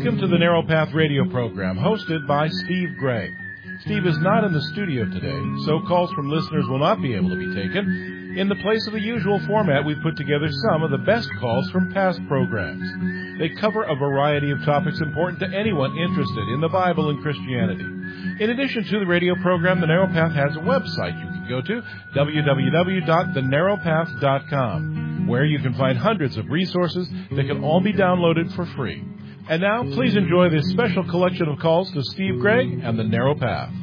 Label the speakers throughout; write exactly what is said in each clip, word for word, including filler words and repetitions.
Speaker 1: Welcome to the Narrow Path radio program, hosted by Steve Gregg. Steve is not in the studio today, so calls from listeners will not be able to be taken. In the place of the usual format, we've put together some of the best calls from past programs. They cover a variety of topics important to anyone interested in the Bible and Christianity. In addition to the radio program, The Narrow Path has a website you can go to, w w w dot the narrow path dot com, where you can find hundreds of resources that can all be downloaded for free. And now, please enjoy this special collection of calls to Steve Gregg and The Narrow Path.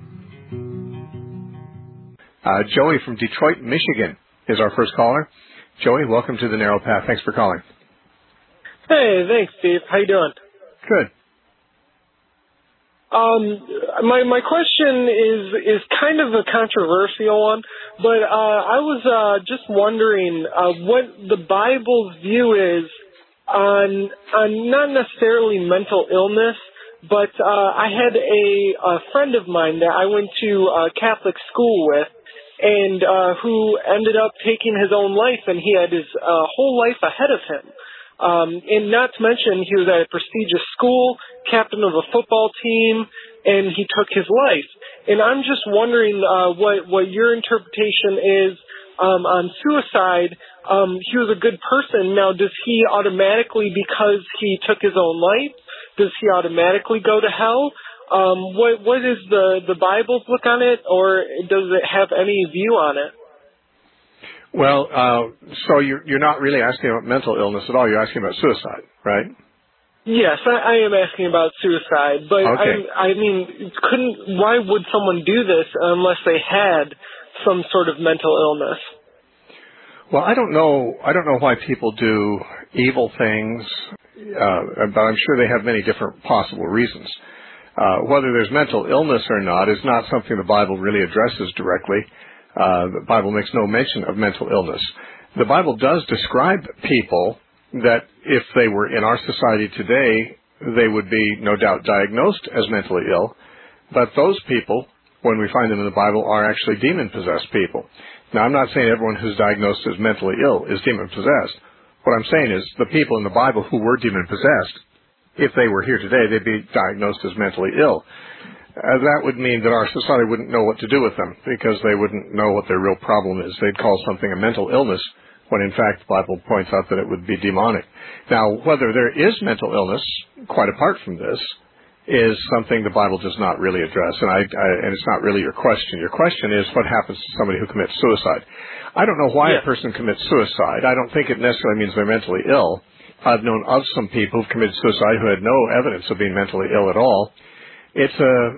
Speaker 2: Uh, Joey from Detroit, Michigan is our first caller. Joey, welcome to The Narrow Path. Thanks for calling.
Speaker 3: Hey, thanks, Steve. How you doing?
Speaker 2: Good.
Speaker 3: Um, my my question is is kind of a controversial one, but uh, I was uh, just wondering uh, what the Bible's view is on on not necessarily mental illness, but uh, I had a, a friend of mine that I went to uh, Catholic school with, and uh, who ended up taking his own life, and he had his uh, whole life ahead of him. Um, and not to mention, he was at a prestigious school, captain of a football team, and he took his life. And I'm just wondering uh, what what your interpretation is um, on suicide. Um, he was a good person. Now, does he automatically, because he took his own life, does he automatically go to hell? Um, what what is the the Bible's look on it, or does it have any view on it?
Speaker 2: Well, uh, so you're you're not really asking about mental illness at all. You're asking about suicide, right?
Speaker 3: Yes, I, I am asking about suicide, but
Speaker 2: okay.
Speaker 3: I, I mean, couldn't? Why would someone do this unless they had some sort of mental illness?
Speaker 2: Well, I don't know. I don't know why people do evil things, uh, but I'm sure they have many different possible reasons. Uh, whether there's mental illness or not is not something the Bible really addresses directly. Uh, the Bible makes no mention of mental illness. The Bible does describe people that if they were in our society today, they would be no doubt diagnosed as mentally ill. But those people, when we find them in the Bible, are actually demon-possessed people. Now, I'm not saying everyone who's diagnosed as mentally ill is demon-possessed. What I'm saying is the people in the Bible who were demon-possessed, if they were here today, they'd be diagnosed as mentally ill. Uh, that would mean that our society wouldn't know what to do with them because they wouldn't know what their real problem is. They'd call something a mental illness when, in fact, the Bible points out that it would be demonic. Now, whether there is mental illness, quite apart from this, is something the Bible does not really address, and, I, I, and it's not really your question. Your question is what happens to somebody who commits suicide. I don't know why yeah. a person commits suicide. I don't think it necessarily means they're mentally ill. I've known of some people who've committed suicide who had no evidence of being mentally ill at all. It's,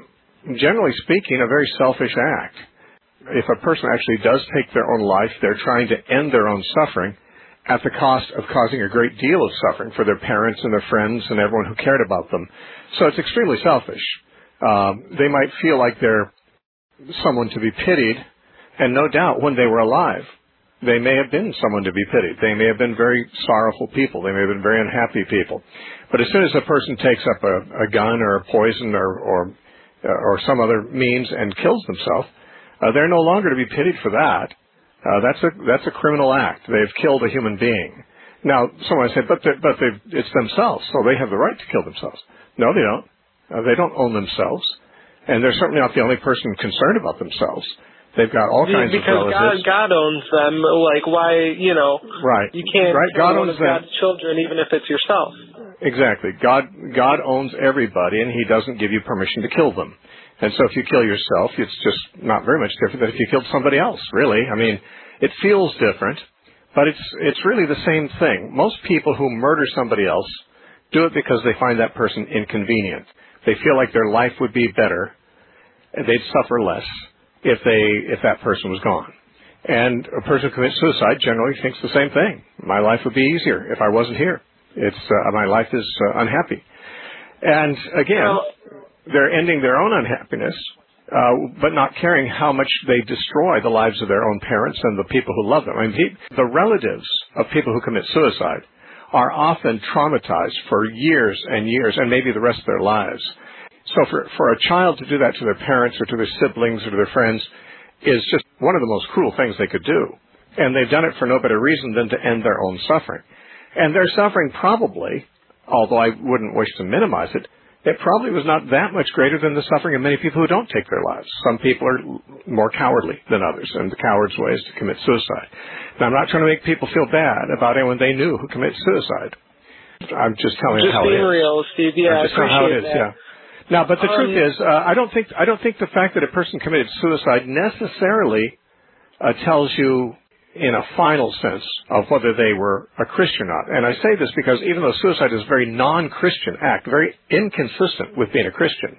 Speaker 2: a, generally speaking, a very selfish act. If a person actually does take their own life, they're trying to end their own suffering at the cost of causing a great deal of suffering for their parents and their friends and everyone who cared about them. So it's extremely selfish. Um, they might feel like they're someone to be pitied, and no doubt when they were alive, they may have been someone to be pitied. They may have been very sorrowful people. They may have been very unhappy people. But as soon as a person takes up a, a gun or a poison or, or, or some other means and kills themselves, uh, they're no longer to be pitied for that. Uh, that's a that's a criminal act. They've killed a human being. Now, someone said, but they're, but they've, it's themselves, so they have the right to kill themselves. No, they don't. Uh, they don't own themselves, and they're certainly not the only person concerned about themselves. They've got all kinds
Speaker 3: because
Speaker 2: of relatives.
Speaker 3: Because God, God owns them. Like, why, you know,
Speaker 2: right.
Speaker 3: you can't
Speaker 2: right.
Speaker 3: kill
Speaker 2: God
Speaker 3: one
Speaker 2: owns
Speaker 3: of God's children, even if it's yourself.
Speaker 2: Exactly. God God owns everybody, and He doesn't give you permission to kill them. And so if you kill yourself, it's just not very much different than if you killed somebody else, really. I mean, it feels different, but it's it's really the same thing. Most people who murder somebody else do it because they find that person inconvenient. They feel like their life would be better, and they'd suffer less if they if that person was gone. And a person who commits suicide generally thinks the same thing. My life would be easier if I wasn't here. It's uh, my life is uh, unhappy. And again, they're ending their own unhappiness, uh, but not caring how much they destroy the lives of their own parents and the people who love them. I mean, the relatives of people who commit suicide are often traumatized for years and years, and maybe the rest of their lives. So for, for a child to do that to their parents or to their siblings or to their friends is just one of the most cruel things they could do. And they've done it for no better reason than to end their own suffering. And their suffering probably although I wouldn't wish to minimize it, it probably was not that much greater than the suffering of many people who don't take their lives. Some people are more cowardly than others, and the coward's way is to commit suicide. Now, I'm not trying to make people feel bad about anyone they knew who commits suicide. I'm just telling
Speaker 3: just
Speaker 2: you how it is.
Speaker 3: Just being real, Steve. Yeah,
Speaker 2: just how it is.
Speaker 3: That.
Speaker 2: Yeah. Now, but the
Speaker 3: um,
Speaker 2: truth is, uh, I don't think I don't think the fact that a person committed suicide necessarily uh, tells you, in a final sense, of whether they were a Christian or not. And I say this because even though suicide is a very non-Christian act, very inconsistent with being a Christian,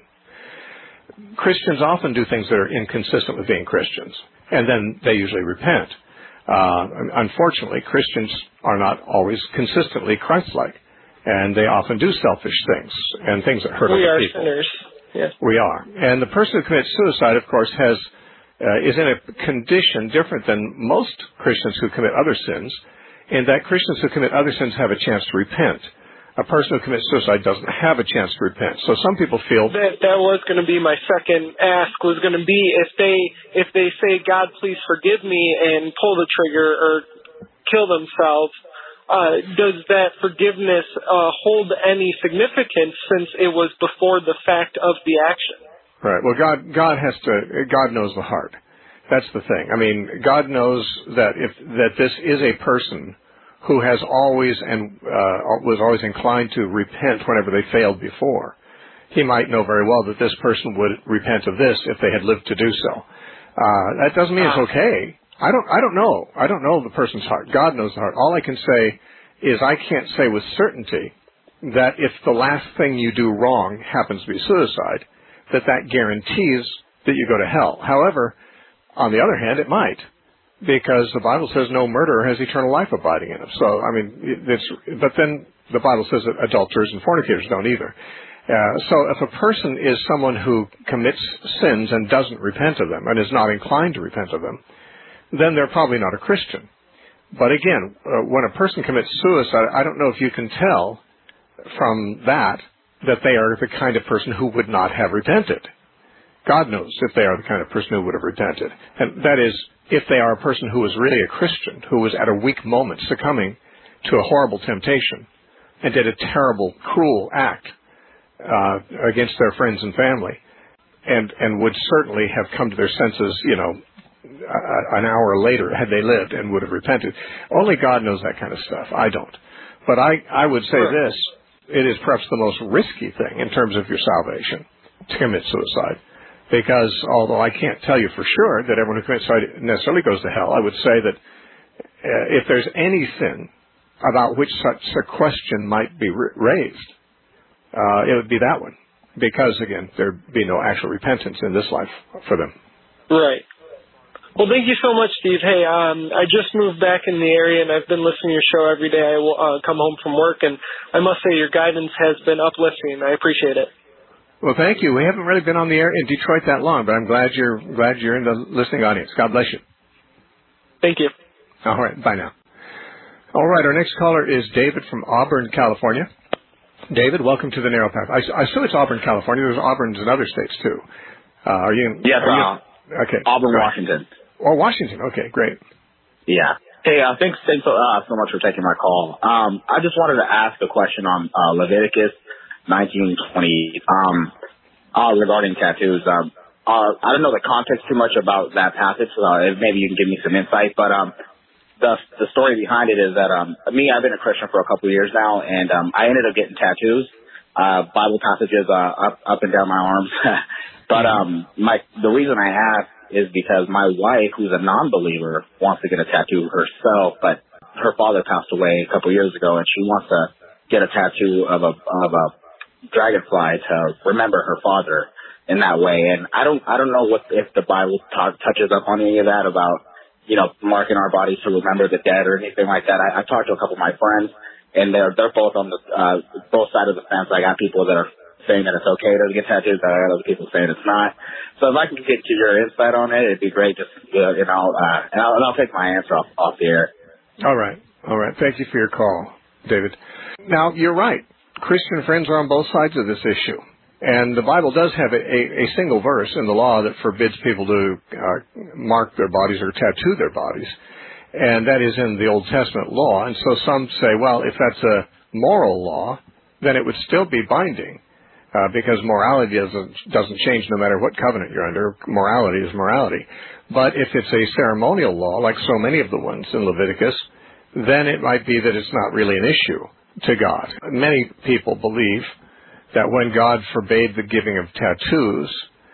Speaker 2: Christians often do things that are inconsistent with being Christians, and then they usually repent. Uh, unfortunately, Christians are not always consistently Christ-like, and they often do selfish things and things that hurt
Speaker 3: we
Speaker 2: other
Speaker 3: are
Speaker 2: people.
Speaker 3: Sinners. Yeah.
Speaker 2: We are. And the person who commits suicide, of course, has uh, is in a condition different than most Christians who commit other sins, in that Christians who commit other sins have a chance to repent. A person who commits suicide doesn't have a chance to repent. So some people feel
Speaker 3: that that was going to be my second ask was going to be if they if they say, God, please forgive me, and pull the trigger or kill themselves, uh, does that forgiveness uh, hold any significance since it was before the fact of the action?
Speaker 2: Right. Well, God God has to God knows the heart. That's the thing. I mean, God knows that if that this is a person who has always and uh, was always inclined to repent whenever they failed before. He might know very well that this person would repent of this if they had lived to do so. Uh, that doesn't mean it's okay. I don't. I don't know. I don't know the person's heart. God knows the heart. All I can say is I can't say with certainty that if the last thing you do wrong happens to be suicide, that that guarantees that you go to hell. However, on the other hand, it might. Because the Bible says no murderer has eternal life abiding in him. So, I mean, it's, but then the Bible says that adulterers and fornicators don't either. Uh, so if a person is someone who commits sins and doesn't repent of them and is not inclined to repent of them, then they're probably not a Christian. But again, uh, when a person commits suicide, I don't know if you can tell from that that they are the kind of person who would not have repented. God knows if they are the kind of person who would have repented. And that is, if they are a person who was really a Christian, who was at a weak moment succumbing to a horrible temptation and did a terrible, cruel act uh, against their friends and family, and, and would certainly have come to their senses, you know, a, an hour later had they lived and would have repented. Only God knows that kind of stuff. I don't. But I, I would say
Speaker 3: sure.
Speaker 2: this, it is perhaps the most risky thing in terms of your salvation to commit suicide. Because although I can't tell you for sure that everyone who commits suicide necessarily goes to hell, I would say that uh, if there's any sin about which such a question might be r- raised, uh, it would be that one. Because, again, there'd be no actual repentance in this life for them.
Speaker 3: Right. Well, thank you so much, Steve. Hey, um, I just moved back in the area, and I've been listening to your show every day. I will uh, come home from work, and I must say your guidance has been uplifting. I appreciate it.
Speaker 2: Well, thank you. We haven't really been on the air in Detroit that long, but I'm glad you're glad you're in the listening audience. God bless you.
Speaker 3: Thank you.
Speaker 2: All right. Bye now. All right. Our next caller is David from Auburn, California. David, welcome to the Narrow Path. I, I assume it's Auburn, California. There's Auburns in other states, too. Uh, are you in?
Speaker 4: Yes,
Speaker 2: are you,
Speaker 4: uh,
Speaker 2: okay.
Speaker 4: Auburn,
Speaker 2: Right.
Speaker 4: Washington.
Speaker 2: Or Washington. Okay, great.
Speaker 4: Yeah. Hey, uh, thanks, thanks so, uh, so much for taking my call. Um, I just wanted to ask a question on uh, Leviticus nineteen twenty um, uh, regarding tattoos. Um, uh, I don't know the context too much about that passage, so uh, maybe you can give me some insight. But um, the the story behind it is that um, me, I've been a Christian for a couple of years now, and um, I ended up getting tattoos, uh, Bible passages uh, up up and down my arms. But um, my the reason I ask is because my wife, who's a non-believer, wants to get a tattoo herself, but her father passed away a couple of years ago, and she wants to get a tattoo of a of a dragonfly to remember her father in that way. And I don't I don't know what if the Bible t- touches up on any of that about, you know, marking our bodies to remember the dead or anything like that. I, I talked to a couple of my friends, and they're they're both on the uh, both sides of the fence. I got people that are saying that it's okay to get tattoos, and I got other people saying it's not. So if I can get to your insight on it, it'd be great. Just uh, you know, uh, and I'll, and I'll take my answer off off the air.
Speaker 2: All right, all right. Thank you for your call, David. Now you're right. Christian friends are on both sides of this issue. And the Bible does have a, a, a single verse in the law that forbids people to uh, mark their bodies or tattoo their bodies. And that is in the Old Testament law. And so some say, well, if that's a moral law, then it would still be binding, uh, because morality doesn't, doesn't change no matter what covenant you're under. Morality is morality. But if it's a ceremonial law, like so many of the ones in Leviticus, then it might be that it's not really an issue to God. Many people believe that when God forbade the giving of tattoos,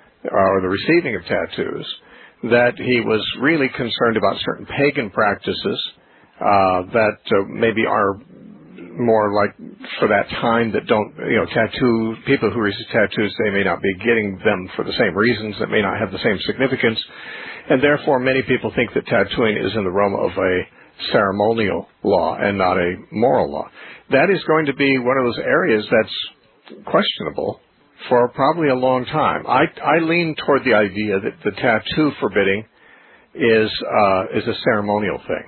Speaker 2: or the receiving of tattoos, that he was really concerned about certain pagan practices uh, that uh, maybe are more like for that time that don't, you know, tattoo, people who receive tattoos, they may not be getting them for the same reasons, that may not have the same significance, and therefore many people think that tattooing is in the realm of a ceremonial law and not a moral law. That is going to be one of those areas that's questionable for probably a long time. I, I lean toward the idea that the tattoo forbidding is uh, is a ceremonial thing.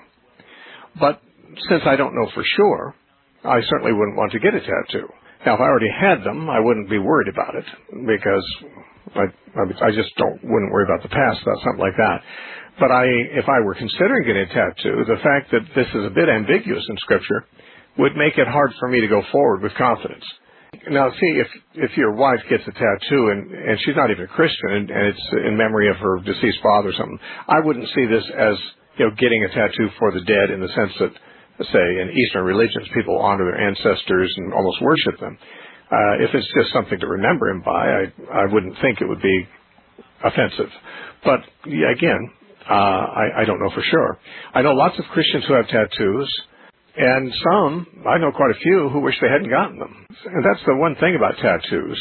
Speaker 2: But since I don't know for sure, I certainly wouldn't want to get a tattoo. Now, if I already had them, I wouldn't be worried about it because I, I, I just don't wouldn't worry about the past about something like that. But I, if I were considering getting a tattoo, the fact that this is a bit ambiguous in Scripture would make it hard for me to go forward with confidence. Now, see, if if your wife gets a tattoo and, and she's not even a Christian and, and it's in memory of her deceased father or something, I wouldn't see this as, you know, getting a tattoo for the dead in the sense that, say, in Eastern religions, people honor their ancestors and almost worship them. Uh, if it's just something to remember him by, I, I wouldn't think it would be offensive. But, yeah, again, uh, I, I don't know for sure. I know lots of Christians who have tattoos, and some, I know quite a few, who wish they hadn't gotten them. And that's the one thing about tattoos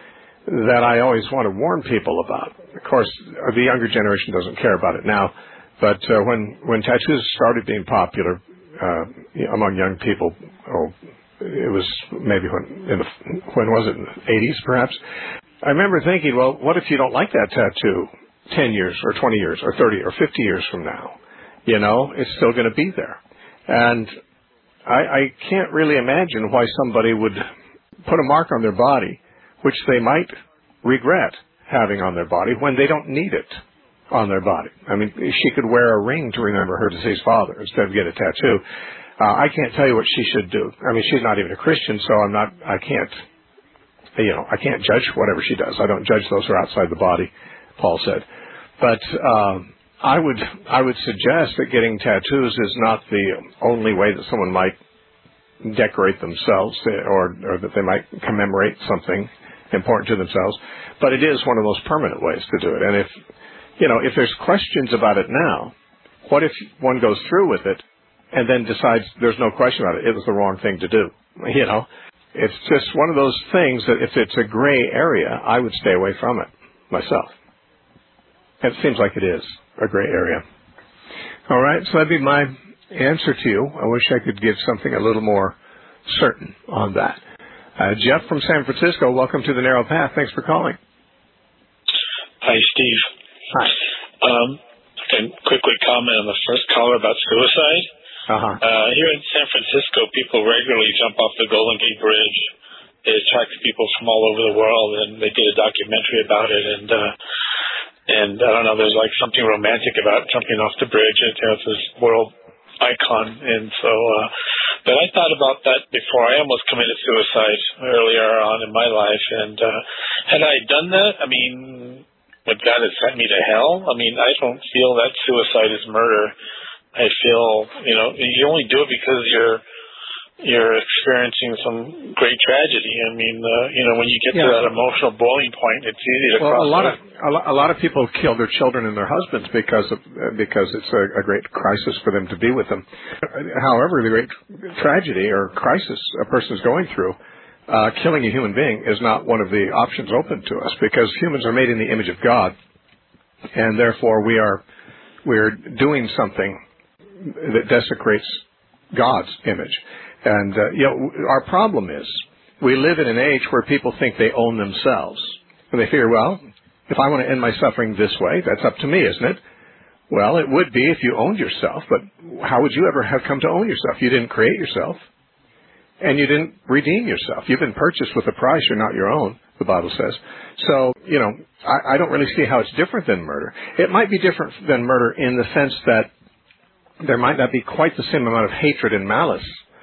Speaker 2: that I always want to warn people about. Of course, the younger generation doesn't care about it now, but uh, when, when tattoos started being popular uh, among young people, oh, it was maybe when, in the, when was it, in the eighties perhaps? I remember thinking, well, what if you don't like that tattoo ten years or twenty years or thirty or fifty years from now? You know, it's still going to be there. And I, I can't really imagine why somebody would put a mark on their body, which they might regret having on their body when they don't need it on their body. I mean, she could wear a ring to remember her deceased father instead of get a tattoo. Uh, I can't tell you what she should do. I mean, she's not even a Christian, so I'm not, I can't, you know, I can't judge whatever she does. I don't judge those who are outside the body, Paul said. But, um, I would I would suggest that getting tattoos is not the only way that someone might decorate themselves or, or that they might commemorate something important to themselves, but it is one of those permanent ways to do it. And if, you know, if there's questions about it now, what if one goes through with it and then decides there's no question about it, it was the wrong thing to do? You know, it's just one of those things that if it's a gray area, I would stay away from it myself. It seems like it is a gray area. All right, so that'd be my answer to you. I wish I could give something a little more certain on that. Uh, Jeff from San Francisco, welcome to the Narrow Path. Thanks for calling.
Speaker 5: Hi, Steve.
Speaker 2: Hi.
Speaker 5: Um, I can quickly comment on the first caller about suicide.
Speaker 2: Uh-huh.
Speaker 5: Uh, here in San Francisco, people regularly jump off the Golden Gate Bridge. It attracts people from all over the world, and they did a documentary about it, and uh, And I don't know, there's like something romantic about jumping off the bridge. It's, you know, it's this world icon. And so, uh, but I thought about that before. I almost committed suicide earlier on in my life. And, uh, had I done that, I mean, would God have sent me to hell? I mean, I don't feel that suicide is murder. I feel, you know, you only do it because you're, you're experiencing some great tragedy. I mean, uh, you know, when you get yeah. to that emotional boiling point, it's easy to
Speaker 2: well,
Speaker 5: cross.
Speaker 2: a lot of a lot of people kill their children and their husbands because of because it's a, a great crisis for them to be with them. However, the great tragedy or crisis a person is going through, uh, killing a human being is not one of the options open to us because humans are made in the image of God, and therefore we are we are doing something that desecrates God's image. And, uh, you know, our problem is we live in an age where people think they own themselves. And they figure, well, if I want to end my suffering this way, that's up to me, isn't it? Well, it would be if you owned yourself, but how would you ever have come to own yourself? You didn't create yourself, and you didn't redeem yourself. You've been purchased with a price. You're not your own, the Bible says. So, you know, I, I don't really see how it's different than murder. It might be different than murder in the sense that there might not be quite the same amount of hatred and malice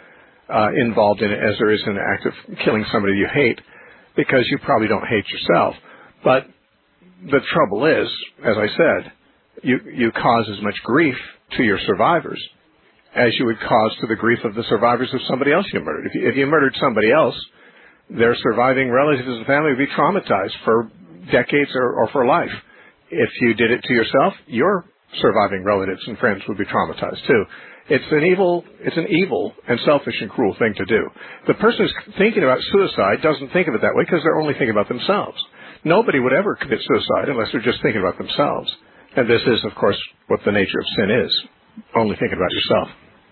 Speaker 2: uh, involved in it as there is in the act of killing somebody you hate, because you probably don't hate yourself. But the trouble is, as I said, you, you cause as much grief to your survivors as you would cause to the grief of the survivors of somebody else you murdered. If you, if you murdered somebody else, their surviving relatives and family would be traumatized for decades or, or for life. If you did it to yourself, your surviving relatives and friends would be traumatized too. It's an evil, it's an evil and selfish and cruel thing to do. The person who's thinking about suicide doesn't think of it that way because they're only thinking about themselves. Nobody would ever commit suicide unless they're just thinking about themselves. And this is, of course, what the nature of sin is, only thinking about yourself.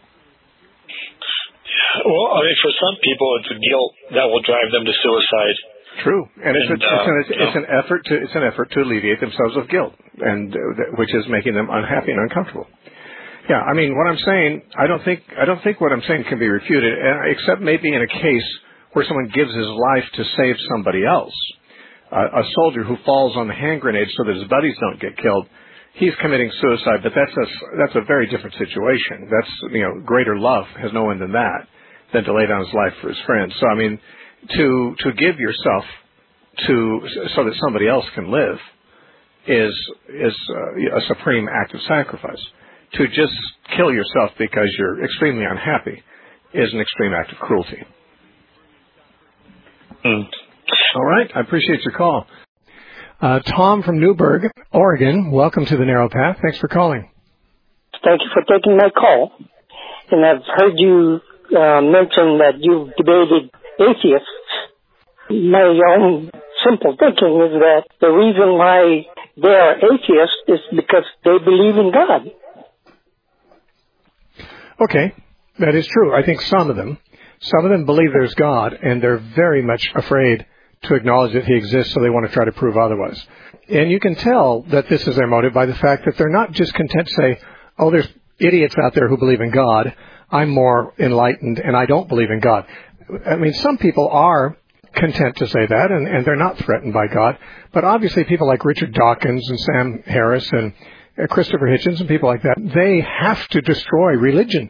Speaker 5: Well, I mean, for some people, it's a guilt that will drive them to suicide.
Speaker 2: True, and it's,
Speaker 5: and,
Speaker 2: a, it's,
Speaker 5: uh,
Speaker 2: an, it's, it's an effort to it's an effort to alleviate themselves of guilt, and uh, which is making them unhappy and uncomfortable. Yeah, I mean, what I'm saying, I don't think I don't think what I'm saying can be refuted, except maybe in a case where someone gives his life to save somebody else. Uh, a soldier who falls on the hand grenade so that his buddies don't get killed, he's committing suicide, but that's a that's a very different situation. That's, you know, greater love has no end than that, than to lay down his life for his friends. So I mean, to to give yourself to so that somebody else can live is is uh, a supreme act of sacrifice. To just kill yourself because you're extremely unhappy is an extreme act of cruelty.
Speaker 5: Mm.
Speaker 2: All right, I appreciate your call.
Speaker 6: Uh, Tom from Newburgh, Oregon, welcome to the Narrow Path. Thanks for calling.
Speaker 7: Thank you for taking my call. And I've heard you uh, mention that you've debated atheists. My own simple thinking is that the reason why they are atheists is because they believe in God.
Speaker 6: Okay, that is true. I think some of them. Some of them believe there's God, and they're very much afraid to acknowledge that He exists, so they want to try to prove otherwise. And you can tell that this is their motive by the fact that they're not just content to say, oh, there's idiots out there who believe in God. I'm more enlightened, and I don't believe in God. I mean, some people are content to say that, and, and they're not threatened by God. But obviously people like Richard Dawkins and Sam Harris and uh, Christopher Hitchens and people like that, they have to destroy religion.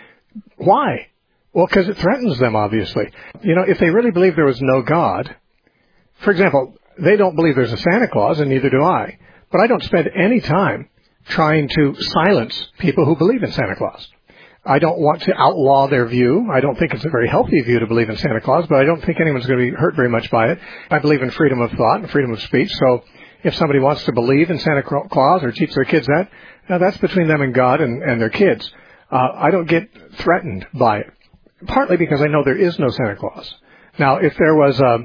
Speaker 6: Why? Well, because it threatens them, obviously. You know, if they really believe there was no God, for example, they don't believe there's a Santa Claus, and neither do I. But I don't spend any time trying to silence people who believe in Santa Claus. I don't want to outlaw their view. I don't think it's a very healthy view to believe in Santa Claus, but I don't think anyone's going to be hurt very much by it. I believe in freedom of thought and freedom of speech. So if somebody wants to believe in Santa Claus or teach their kids that, now that's between them and God and, and their kids. Uh, I don't get threatened by it, partly because I know there is no Santa Claus. Now, if there was a,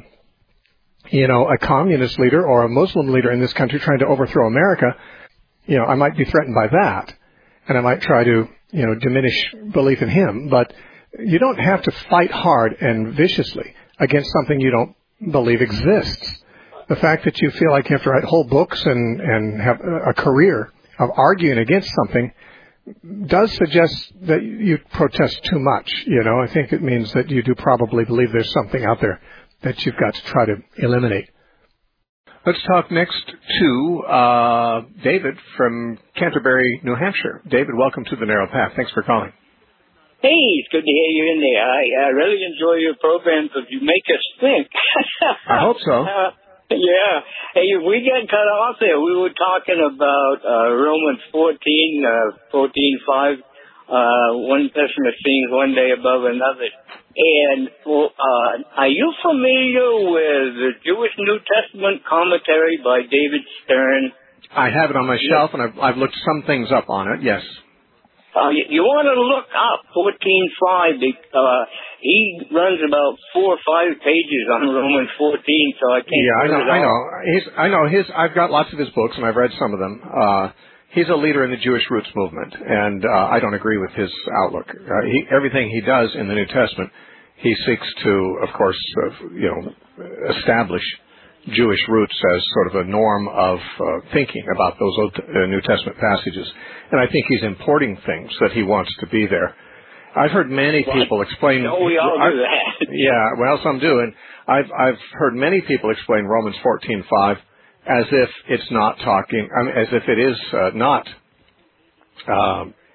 Speaker 6: you know, a communist leader or a Muslim leader in this country trying to overthrow America, you know, I might be threatened by that, and I might try to, you know, diminish belief in him. But you don't have to fight hard and viciously against something you don't believe exists. The fact that you feel like you have to write whole books and, and have a career of arguing against something does suggest that you protest too much. You know, I think it means that you do probably believe there's something out there that you've got to try to eliminate.
Speaker 2: Let's talk next to uh, David from Canterbury, New Hampshire. David, welcome to the Narrow Path. Thanks for calling.
Speaker 8: Hey, it's good to hear you in there. I, I really enjoy your program because you make us think.
Speaker 2: I hope so.
Speaker 8: Uh, yeah. Hey, we got cut off there. We were talking about uh, Romans fourteen, uh, fourteen five. Uh, one person esteems one day above another. And uh, are you familiar with the Jewish New Testament commentary by David Stern?
Speaker 2: I have it on my shelf, and I've, I've looked some things up on it, yes.
Speaker 8: Uh, you, you want to look up fourteen five. Uh, he runs about four or five pages on Romans fourteen, so I can't.
Speaker 2: Yeah, I know.
Speaker 8: It
Speaker 2: I know. He's, I know his. I've got lots of his books, and I've read some of them. Uh, he's a leader in the Jewish Roots movement, and uh, I don't agree with his outlook. Uh, he, everything he does in the New Testament, he seeks to, of course, uh, you know, establish Jewish roots as sort of a norm of uh, thinking about those Old, uh, New Testament passages. And I think he's importing things that he wants to be there. I've heard many people explain...
Speaker 8: Oh, we all do that.
Speaker 2: Yeah, well, some do. And I've, I've heard many people explain Romans fourteen five as if it's not talking, I mean, as if it is uh, not, um,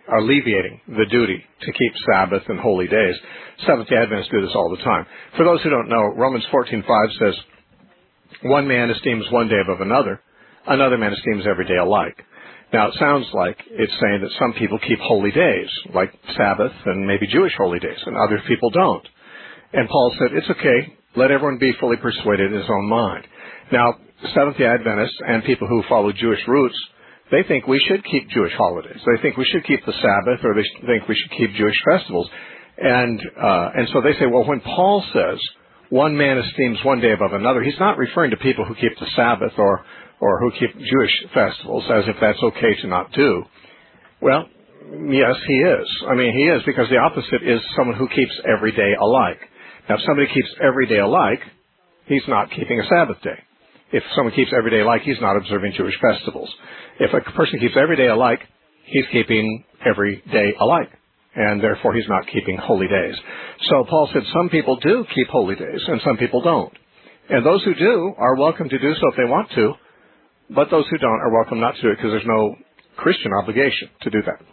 Speaker 2: alleviating the duty to keep Sabbath and holy days. Seventh-day Adventists do this all the time. For those who don't know, Romans fourteen five says, one man esteems one day above another, another man esteems every day alike. Now, it sounds like it's saying that some people keep holy days, like Sabbath and maybe Jewish holy days, and other people don't. And Paul said, it's okay, let everyone be fully persuaded in his own mind. Now, Seventh-day Adventists and people who follow Jewish roots, they think we should keep Jewish holidays. They think we should keep the Sabbath, or they think we should keep Jewish festivals. And uh, and so they say, well, when Paul says one man esteems one day above another, he's not referring to people who keep the Sabbath or or who keep Jewish festivals, as if that's okay to not do. Well, yes, he is. I mean, he is, because the opposite is someone who keeps every day alike. Now, if somebody keeps every day alike, he's not keeping a Sabbath day. If someone keeps every day alike, he's not observing Jewish festivals. If a person keeps every day alike, he's keeping every day alike, and therefore he's not keeping holy days. So Paul said some people do keep holy days, and some people don't. And those who do are welcome to do so if they want to, but those who don't are welcome not to do it, because there's no Christian obligation to do that.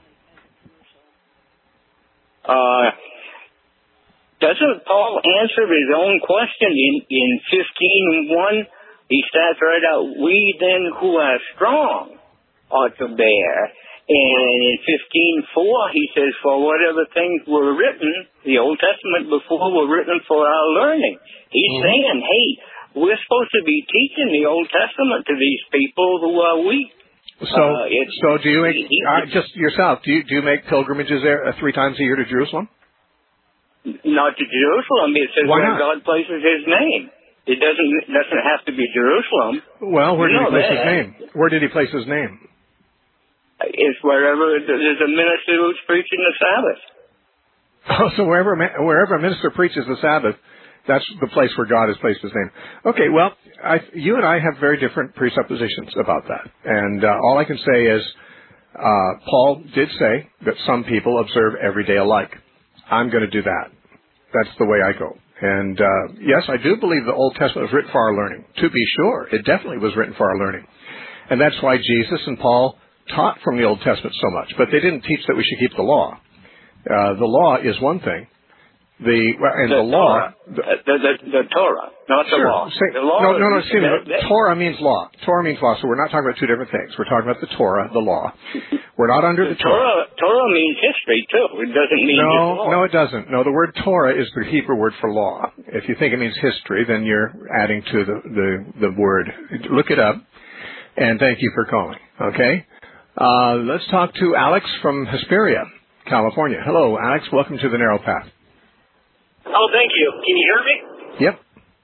Speaker 8: Uh, doesn't Paul answer his own question in, in fifteen one? He starts right out, we then who are strong ought to bear. And in fifteen four, he says, for whatever things were written, the Old Testament before were written for our learning. He's mm-hmm. saying, hey, we're supposed to be teaching the Old Testament to these people who are weak.
Speaker 2: So, uh, so do you make, he, uh, just yourself, do you, do you make pilgrimages there uh, three times a year to Jerusalem?
Speaker 8: Not to Jerusalem. It says
Speaker 2: Why
Speaker 8: where
Speaker 2: not?
Speaker 8: God places his name. It doesn't doesn't have to be Jerusalem.
Speaker 2: Well, where did he place
Speaker 8: that.
Speaker 2: his name? Where did he place his name?
Speaker 8: It's wherever there's a minister who's preaching the Sabbath.
Speaker 2: Oh, so wherever wherever a minister preaches the Sabbath, that's the place where God has placed his name. Okay, well, I, you and I have very different presuppositions about that. And uh, all I can say is, uh, Paul did say that some people observe every day alike. I'm going to do that. That's the way I go. And uh, yes, I do believe the Old Testament was written for our learning. To be sure, it definitely was written for our learning. And that's why Jesus and Paul taught from the Old Testament so much. But they didn't teach that we should keep the law. Uh, the law is one thing. The and
Speaker 8: the,
Speaker 2: the law,
Speaker 8: Torah, the, the, the, the Torah, not the
Speaker 2: sure.
Speaker 8: law.
Speaker 2: Say,
Speaker 8: the law.
Speaker 2: No, no, no. Excuse me.
Speaker 8: That, that,
Speaker 2: Torah means law. Torah means law. So we're not talking about two different things. We're talking about the Torah, the law. We're not under the, the Torah.
Speaker 8: Torah. Torah means history too. It doesn't mean
Speaker 2: no,
Speaker 8: just law.
Speaker 2: no, it doesn't. No, the word Torah is the Hebrew word for law. If you think it means history, then you're adding to the the, the word. Look it up. And thank you for calling. Okay. Uh, let's talk to Alex from Hesperia, California. Hello, Alex. Welcome to the Narrow Path.
Speaker 9: Oh, thank you. Can you hear me?
Speaker 2: Yep.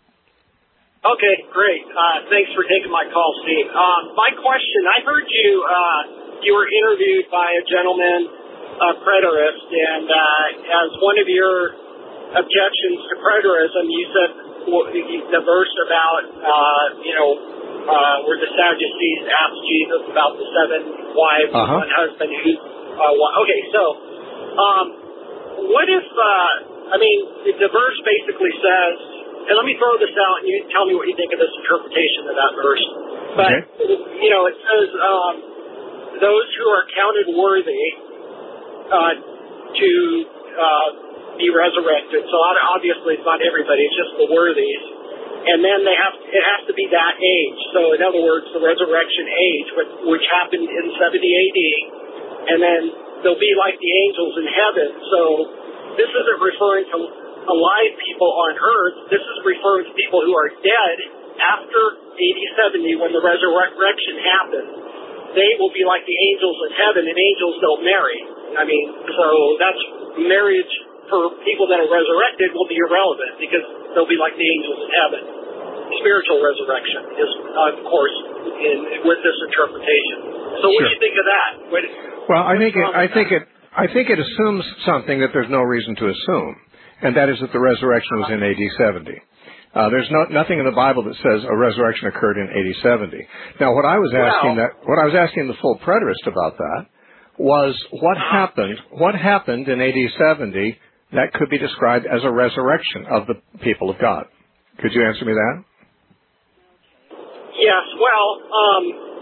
Speaker 9: Okay, great. Uh, thanks for taking my call, Steve. Um, my question, I heard you, uh, you were interviewed by a gentleman, a preterist, and uh, as one of your objections to preterism, you said well, the verse about, uh, you know, uh, where the Sadducees asked Jesus about the seven wives
Speaker 2: uh-huh.
Speaker 9: and one husband who's uh, one. Okay, so um, what if... Uh, I mean, the verse basically says, and let me throw this out and you tell me what you think of this interpretation of that verse. But, okay. you know, it says, um, those who are counted worthy uh, to uh, be resurrected. So obviously it's not everybody, it's just the worthies. And then they have it has to be that age. So in other words, the resurrection age, which, which happened in seventy A D. And then they'll be like the angels in heaven. So this isn't referring to alive people on earth. This is referring to people who are dead after A D seventy when the resurrection happens. They will be like the angels in heaven, and angels don't marry. I mean, so that's marriage for people that are resurrected will be irrelevant because they'll be like the angels in heaven. Spiritual resurrection is, of course, in, with this interpretation. So what do you think of that? What,
Speaker 2: well, I think it, I think it. I think it assumes something that there's no reason to assume, and that is that the resurrection was in A D seventy. Uh, there's no, nothing in the Bible that says a resurrection occurred in A D seventy. Now, what I was asking
Speaker 9: well,
Speaker 2: that, what I was asking the full preterist about that was what happened, what happened in A D seventy that could be described as a resurrection of the people of God. Could you answer me that?
Speaker 9: Yes. Well, um,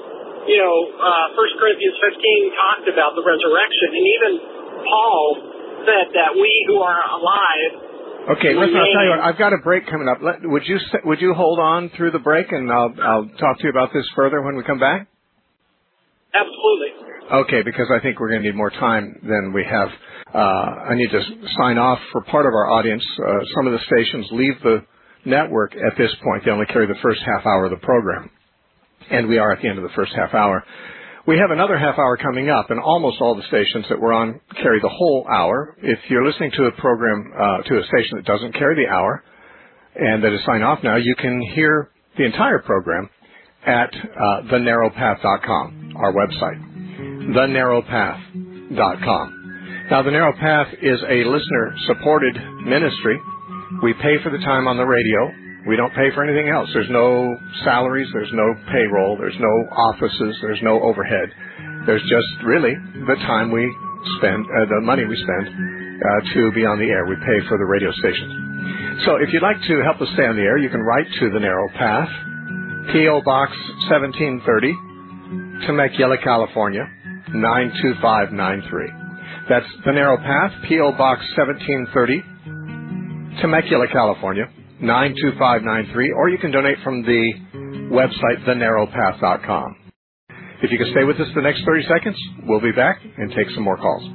Speaker 9: you know, uh, First Corinthians fifteen talked about the resurrection, and even Paul said that we who are alive.
Speaker 2: Okay, listen, I'll tell you what, I've got a break coming up. Let, would you would you hold on through the break, and I'll I'll talk to you about this further when we come back?
Speaker 9: Absolutely.
Speaker 2: Okay, because I think we're going to need more time than we have. Uh, I need to sign off for part of our audience. Uh, some of the stations leave the network at this point. They only carry the first half hour of the program, and we are at the end of the first half hour. We have another half hour coming up, and almost all the stations that we're on carry the whole hour. If you're listening to a program, uh, to a station that doesn't carry the hour and that is signed off now, you can hear the entire program at uh, the narrow path dot com, our website, the narrow path dot com. Now, The Narrow Path is a listener-supported ministry. We pay for the time on the radio. We don't pay for anything else. There's no salaries. There's no payroll. There's no offices. There's no overhead. There's just really the time we spend, uh, the money we spend uh, to be on the air. We pay for the radio stations. So if you'd like to help us stay on the air, you can write to The Narrow Path, P O. Box seventeen thirty, Temecula, California, nine two five nine three. That's The Narrow Path, P O. Box seventeen thirty, Temecula, California, nine two five nine three, or you can donate from the website, the narrow path dot com. If you can stay with us the next thirty seconds, we'll be back and take some more calls.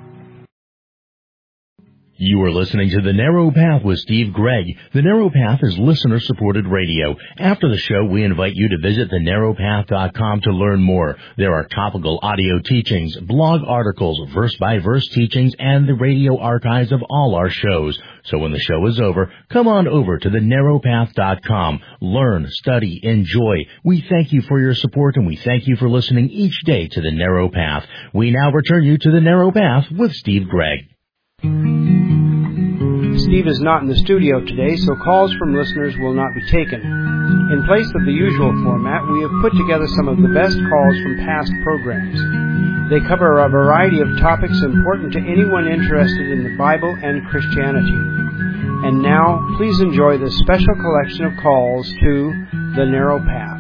Speaker 10: You are listening to The Narrow Path with Steve Gregg. The Narrow Path is listener-supported radio. After the show, we invite you to visit the narrow path dot com to learn more. There are topical audio teachings, blog articles, verse-by-verse teachings, and the radio archives of all our shows. So when the show is over, come on over to the narrow path dot com. Learn, study, enjoy. We thank you for your support, and we thank you for listening each day to The Narrow Path. We now return you to The Narrow Path with Steve Gregg.
Speaker 11: Steve is not in the studio today, so calls from listeners will not be taken. In place of the usual format, we have put together some of the best calls from past programs. They cover a variety of topics important to anyone interested in the Bible and Christianity. And now, please enjoy this special collection of calls to The Narrow Path.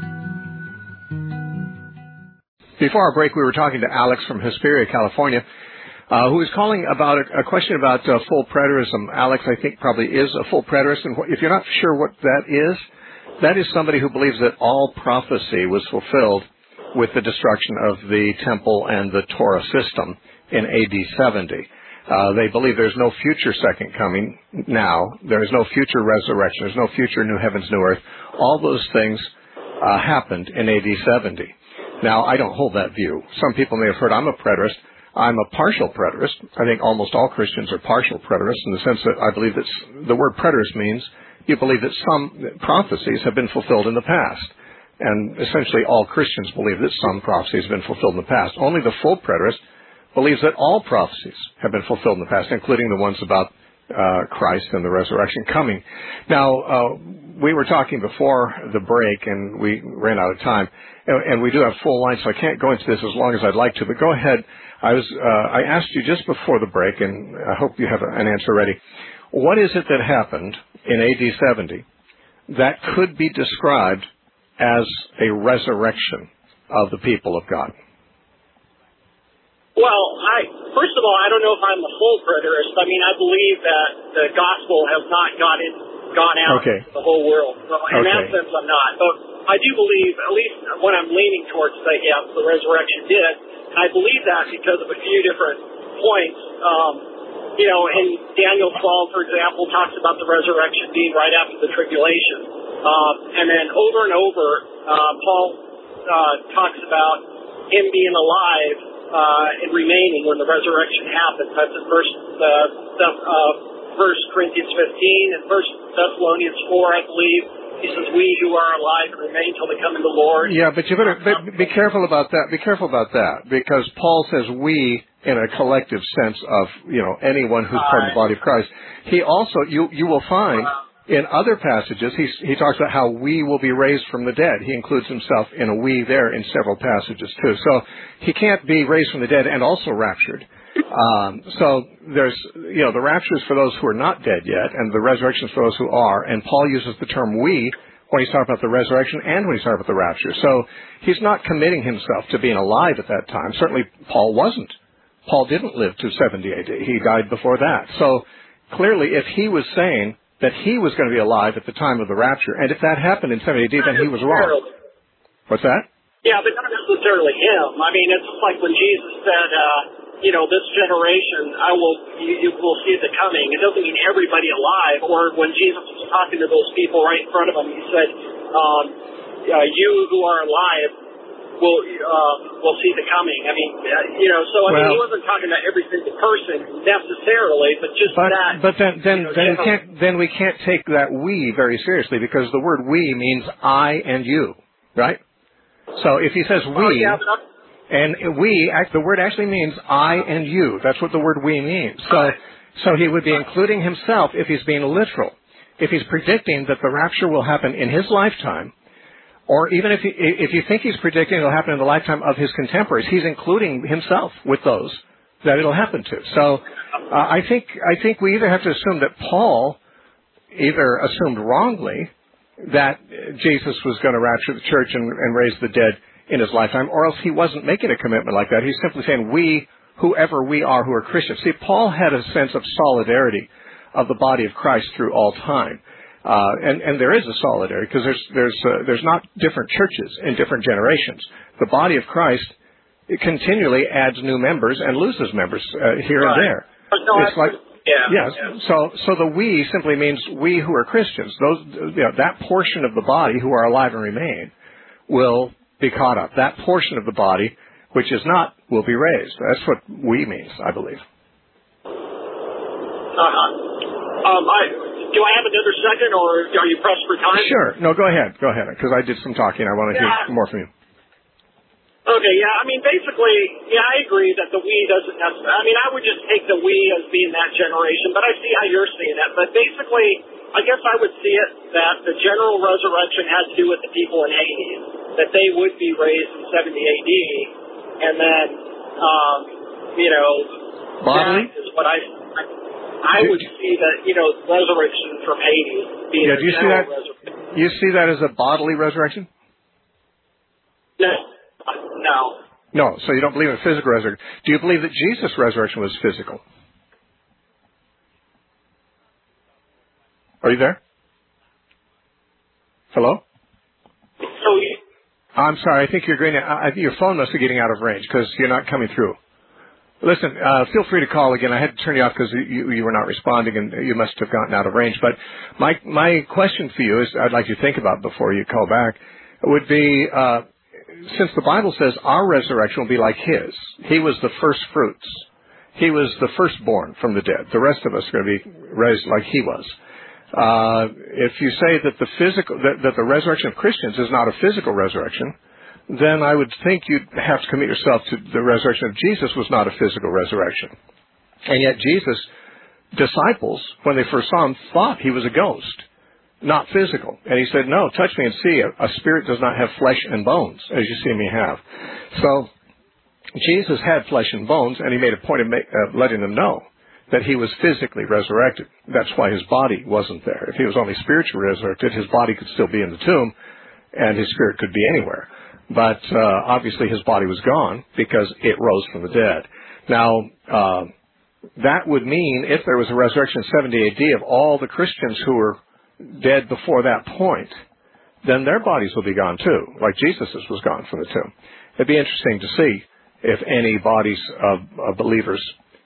Speaker 2: Before our break, we were talking to Alex from Hesperia, California, Uh, who is calling about a, a question about uh, full preterism. Alex, I think, probably is a full preterist. And if you're not sure what that is, that is somebody who believes that all prophecy was fulfilled with the destruction of the temple and the Torah system in A D seventy. Uh, they believe there's no future second coming now. There is no future resurrection. There's no future new heavens, new earth. All those things uh, happened in A D seventy. Now, I don't hold that view. Some people may have heard I'm a preterist. I'm a partial preterist. I think almost all Christians are partial preterists in the sense that I believe that the word preterist means you believe that some prophecies have been fulfilled in the past. And essentially all Christians believe that some prophecies have been fulfilled in the past. Only the full preterist believes that all prophecies have been fulfilled in the past, including the ones about uh, Christ and the resurrection coming. Now, uh, we were talking before the break, and we ran out of time, and, and we do have full lines, so I can't go into this as long as I'd like to, but go ahead. I was uh, I asked you just before the break, and I hope you have an answer ready. What is it that happened in A D seventy that could be described as a resurrection of the people of God?
Speaker 9: Well, I first of all, I don't know if I'm a full preterist. I mean, I believe that the gospel has not got in, gone out
Speaker 2: okay.
Speaker 9: to the whole world. So in
Speaker 2: okay.
Speaker 9: that sense, I'm not. But I do believe, at least what I'm leaning towards, say, yes, the resurrection did. I believe that because of a few different points. Um, you know, in Daniel twelve, for example, talks about the resurrection being right after the tribulation. Um, and then over and over, uh, Paul uh, talks about him being alive uh, and remaining when the resurrection happens. That's in First, uh, uh, First Corinthians fifteen and First Thessalonians four, I believe. He says, we who are alive and remain till they come in the Lord.
Speaker 2: Yeah, but you better but be careful about that. Be careful about that, because Paul says we in a collective sense of, you know, anyone who's part of the body of Christ. He also, you you will find in other passages, he he talks about how we will be raised from the dead. He includes himself in a we there in several passages too. So he can't be raised from the dead and also raptured. Um, so there's, you know, the rapture is for those who are not dead yet, and the resurrection is for those who are. And Paul uses the term we when he's talking about the resurrection and when he's talking about the rapture. So he's not committing himself to being alive at that time. Certainly Paul wasn't. Paul didn't live to seventy A D. He died before that. So clearly if he was saying that he was going to be alive at the time of the rapture, and if that happened in seventy A D, then he was wrong. What's that?
Speaker 9: Yeah, but not necessarily him. I mean, it's like when Jesus said, uh, you know, this generation, I will, you, you will see the coming. It doesn't mean everybody alive. Or when Jesus was talking to those people right in front of him, he said, um, uh, you who are alive will, uh, will see the coming. I mean, uh, you know, so I well, mean, he wasn't talking about every single person necessarily, but just
Speaker 2: but,
Speaker 9: that.
Speaker 2: But then, then,
Speaker 9: you know,
Speaker 2: then, we can't, then we can't take that we very seriously, because the word we means I and you, right? So if he says we,
Speaker 9: oh, yeah,
Speaker 2: and we, the word actually means I and you. That's what the word we means. So, so he would be including himself if he's being literal. If he's predicting that the rapture will happen in his lifetime, or even if he, if you think he's predicting it'll happen in the lifetime of his contemporaries, he's including himself with those that it'll happen to. So, uh, I think I think we either have to assume that Paul either assumed wrongly that Jesus was going to rapture the church and, and raise the dead in his lifetime, or else he wasn't making a commitment like that. He's simply saying we, whoever we are who are Christians. See, Paul had a sense of solidarity of the body of Christ through all time. Uh, and, and there is a solidarity, because there's, there's, uh, there's not different churches in different generations. The body of Christ it continually adds new members and loses members uh, here right. and there.
Speaker 9: No,
Speaker 2: it's like...
Speaker 9: Yeah,
Speaker 2: yes.
Speaker 9: yeah.
Speaker 2: So, so the we simply means we who are Christians. Those, you know, that portion of the body who are alive and remain will be caught up. That portion of the body which is not will be raised. That's what we means, I believe.
Speaker 9: Uh huh. Um, I do I have another second, or are you pressed for time?
Speaker 2: Sure. No, go ahead. Go ahead, because I did some talking. I want to
Speaker 9: yeah.
Speaker 2: hear more from you.
Speaker 9: Okay, yeah, I mean, basically, yeah, I agree that the we doesn't necessarily, I mean, I would just take the we as being that generation, but I see how you're seeing it. But basically, I guess I would see it that the general resurrection had to do with the people in Hades, that they would be raised in seventy A D, and then, um, you know,
Speaker 2: bodily?
Speaker 9: That is what I, I, I would see that, you know, resurrection from Hades being
Speaker 2: yeah, do you see that? You see that as a bodily resurrection?
Speaker 9: No. No.
Speaker 2: No, so you don't believe in physical resurrection. Do you believe that Jesus' resurrection was physical? Are you there? Hello?
Speaker 9: So you...
Speaker 2: I'm sorry, I think you're going to, I think your phone must be getting out of range because you're not coming through. Listen, uh, feel free to call again. I had to turn you off because you, you were not responding and you must have gotten out of range. But my, my question for you is, I'd like you to think about before you call back, would be, uh, since the Bible says our resurrection will be like his, he was the first fruits. He was the firstborn from the dead. The rest of us are going to be raised like he was. Uh, if you say that the physical, that, that the resurrection of Christians is not a physical resurrection, then I would think you'd have to commit yourself to the resurrection of Jesus was not a physical resurrection. And yet Jesus' disciples, when they first saw him, thought he was a ghost, not physical. And he said, no, touch me and see. A, a spirit does not have flesh and bones, as you see me have. So Jesus had flesh and bones, and he made a point of make, uh, letting them know that he was physically resurrected. That's why his body wasn't there. If he was only spiritually resurrected, his body could still be in the tomb, and his spirit could be anywhere. But uh, obviously his body was gone because it rose from the dead. Now, uh, that would mean if there was a resurrection in seventy A D of all the Christians who were dead before that point, then their bodies will be gone too, like Jesus's was gone from the tomb. It'd be interesting to see if any bodies of, of believers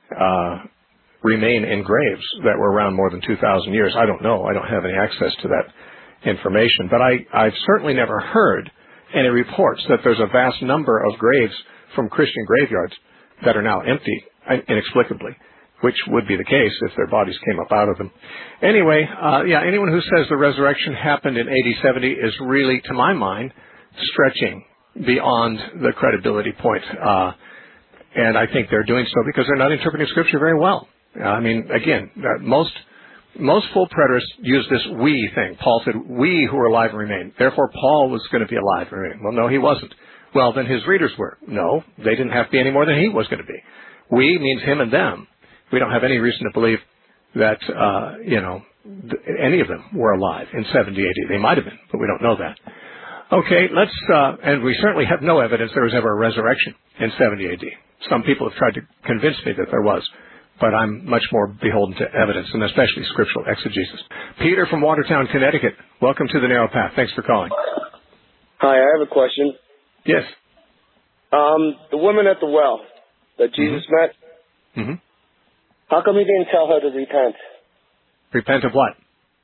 Speaker 2: uh, remain in graves that were around more than two thousand years. I don't know. I don't have any access to that information. But I, I've certainly never heard any reports that there's a vast number of graves from Christian graveyards that are now empty inexplicably, which would be the case if their bodies came up out of them. Anyway, uh, yeah, anyone who says the resurrection happened in A D seventy is really, to my mind, stretching beyond the credibility point. Uh, and I think they're doing so because they're not interpreting Scripture very well. Uh, I mean, again, uh, most most full preterists use this we thing. Paul said, we who are alive and remain. Therefore, Paul was going to be alive and remain. Well, no, he wasn't. Well, then his readers were. No, they didn't have to be any more than he was going to be. We means him and them. We don't have any reason to believe that, uh, you know, th- any of them were alive in seventy A D. They might have been, but we don't know that. Okay, let's, uh, and we certainly have no evidence there was ever a resurrection in seventy A D. Some people have tried to convince me that there was, but I'm much more beholden to evidence, and especially scriptural exegesis. Peter from Watertown, Connecticut, welcome to the Narrow Path. Thanks for calling.
Speaker 12: Hi, I have a question.
Speaker 2: Yes.
Speaker 12: Um, the woman at the well that Jesus
Speaker 2: mm-hmm.
Speaker 12: met,
Speaker 2: mm-hmm.
Speaker 12: how come he didn't tell her to repent?
Speaker 2: Repent of what?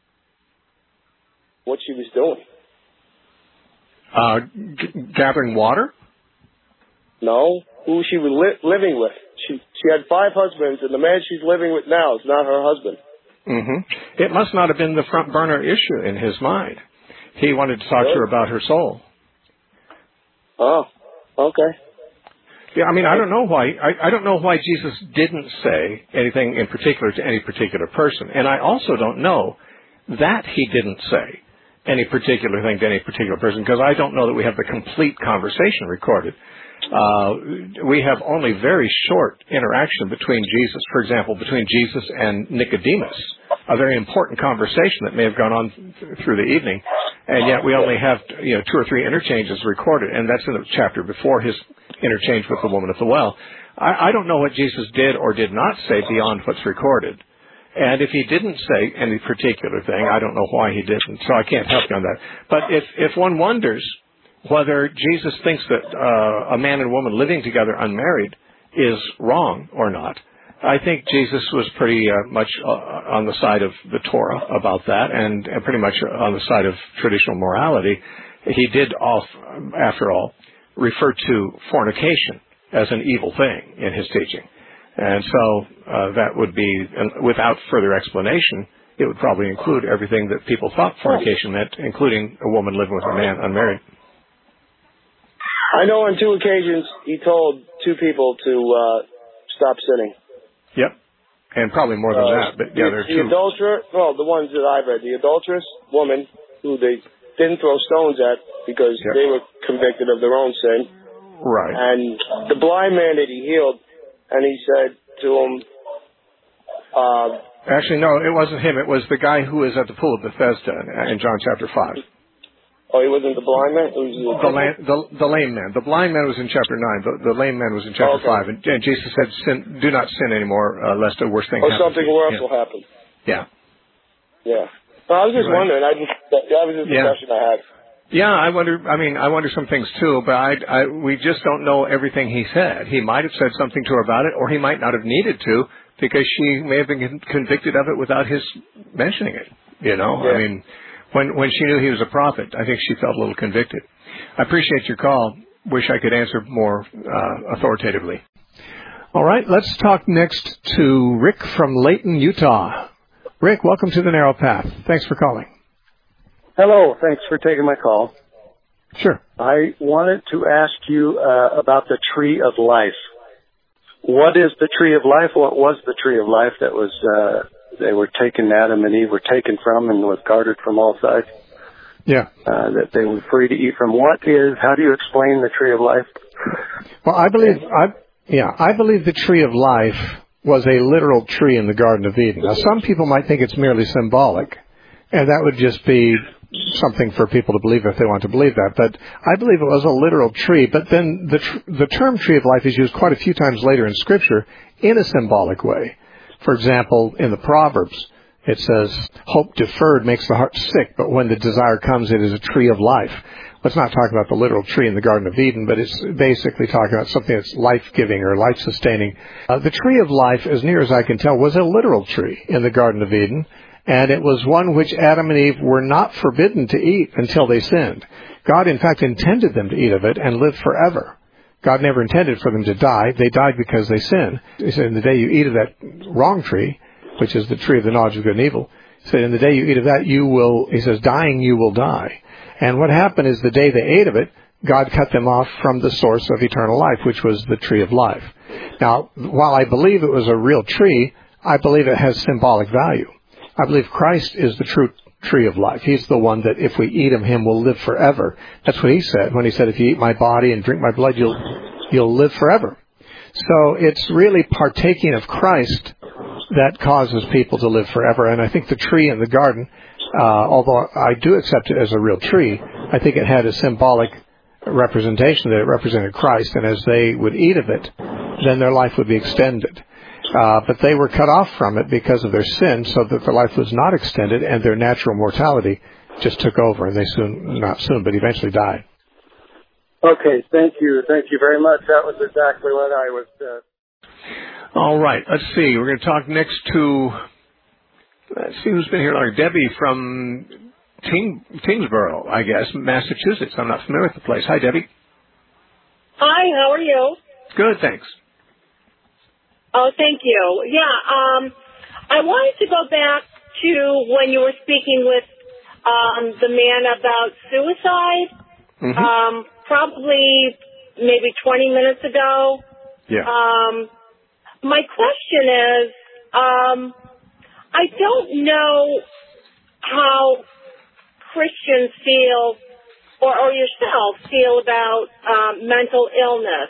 Speaker 12: What she was doing.
Speaker 2: Uh, g- gathering water?
Speaker 12: No, who she was li- living with. She she had five husbands, and the man she's living with now is not her husband.
Speaker 2: Mm-hmm. It must not have been the front burner issue in his mind. He wanted to talk really? to her about her soul.
Speaker 12: Oh, okay.
Speaker 2: Yeah, I mean, I don't know why. I, I don't know why Jesus didn't say anything in particular to any particular person, and I also don't know that he didn't say any particular thing to any particular person, because I don't know that we have the complete conversation recorded. Uh, we have only very short interaction between Jesus, for example, between Jesus and Nicodemus, a very important conversation that may have gone on th- through the evening, and yet we only have, you know, two or three interchanges recorded, and that's in the chapter before his interchange with the woman at the well. I, I don't know what Jesus did or did not say beyond what's recorded. And if he didn't say any particular thing, I don't know why he didn't, so I can't help you on that. But if, if one wonders whether Jesus thinks that uh, a man and woman living together unmarried is wrong or not, I think Jesus was pretty uh, much uh, on the side of the Torah about that, and, and pretty much on the side of traditional morality. He did, off, after all, refer to fornication as an evil thing in his teaching. And so uh, that would be, and without further explanation, it would probably include everything that people thought fornication meant, including a woman living with a man unmarried.
Speaker 12: I know on two occasions he told two people to uh, stop sinning.
Speaker 2: Yep, and probably more than
Speaker 12: uh,
Speaker 2: that. But yeah,
Speaker 12: the,
Speaker 2: there are
Speaker 12: the
Speaker 2: two.
Speaker 12: adulterer, well, the ones that I've read, the adulterous woman who they didn't throw stones at because yep. they were convicted of their own sin.
Speaker 2: Right.
Speaker 12: And the blind man that he healed, and he said to him, uh,
Speaker 2: actually, no, it wasn't him. It was the guy who was at the pool of Bethesda in John chapter five.
Speaker 12: Oh, he wasn't the blind man? It was the,
Speaker 2: the, la- the, the lame man. The blind man was in chapter nine. The, the lame man was in chapter
Speaker 12: okay.
Speaker 2: five. And, and Jesus said, sin, do not sin anymore, uh, lest a worse thing
Speaker 12: or
Speaker 2: happen.
Speaker 12: Or something worse
Speaker 2: yeah.
Speaker 12: will happen.
Speaker 2: Yeah.
Speaker 12: Yeah. No, I was just
Speaker 2: right.
Speaker 12: wondering. I just, that was just the
Speaker 2: yeah.
Speaker 12: question I had.
Speaker 2: Yeah, I wonder, I mean, I wonder some things too, but I, I, we just don't know everything he said. He might have said something to her about it, or he might not have needed to, because she may have been convicted of it without his mentioning it. You know,
Speaker 12: yeah.
Speaker 2: I mean, when, when she knew he was a prophet, I think she felt a little convicted. I appreciate your call. Wish I could answer more uh, authoritatively.
Speaker 6: All right, let's talk next to Rick from Layton, Utah. Rick, welcome to the Narrow Path. Thanks for calling.
Speaker 13: Hello, thanks for taking my call.
Speaker 6: Sure.
Speaker 13: I wanted to ask you uh, about the tree of life. What is the tree of life? What was the tree of life that was uh, they were taken, Adam and Eve were taken from and was guarded from all sides?
Speaker 6: Yeah.
Speaker 13: Uh, that they were free to eat from. What is, how do you explain the tree of life?
Speaker 6: Well, I believe, I, yeah, I believe the tree of life was a literal tree in the Garden of Eden. Now, some people might think it's merely symbolic, and that would just be something for people to believe if they want to believe that. But I believe it was a literal tree. But then the tr- the term tree of life is used quite a few times later in Scripture in a symbolic way. For example, in the Proverbs, it says, hope deferred makes the heart sick, but when the desire comes, it is a tree of life. Let's not talk about the literal tree in the Garden of Eden, but it's basically talking about something that's life-giving or life-sustaining. Uh, the tree of life, as near as I can tell, was a literal tree in the Garden of Eden. And it was one which Adam and Eve were not forbidden to eat until they sinned. God, in fact, intended them to eat of it and live forever. God never intended for them to die. They died because they sinned. He said, in the day you eat of that wrong tree, which is the tree of the knowledge of good and evil, he said, in the day you eat of that, you will, he says, dying you will die. And what happened is the day they ate of it, God cut them off from the source of eternal life, which was the tree of life. Now, while I believe it was a real tree, I believe it has symbolic value. I believe Christ is the true tree of life. He's the one that if we eat of him, we'll live forever. That's what he said when he said, if you eat my body and drink my blood, you'll you'll live forever. So it's really partaking of Christ that causes people to live forever. And I think the tree in the garden, uh, although I do accept it as a real tree, I think it had a symbolic representation that it represented Christ, and as they would eat of it, then their life would be extended. Uh, but they were cut off from it because of their sin, so that their life was not extended, and their natural mortality just took over, and they soon, not soon, but eventually died.
Speaker 13: Okay, thank you. Thank you very much. That was exactly what I was... Uh...
Speaker 2: All right, let's see. We're going to talk next to... Let's see who's been here longer. Debbie from Ting, Tingsboro, I guess, Massachusetts. I'm not familiar with the place. Hi, Debbie.
Speaker 14: Hi, how are you?
Speaker 2: Good, thanks.
Speaker 14: Oh, thank you. Yeah, um, I wanted to go back to when you were speaking with um, the man about suicide, mm-hmm. um, probably maybe twenty minutes ago.
Speaker 2: Yeah.
Speaker 14: Um, my question is, um, I don't know how Christians feel, or, or yourself feel about um, mental illness.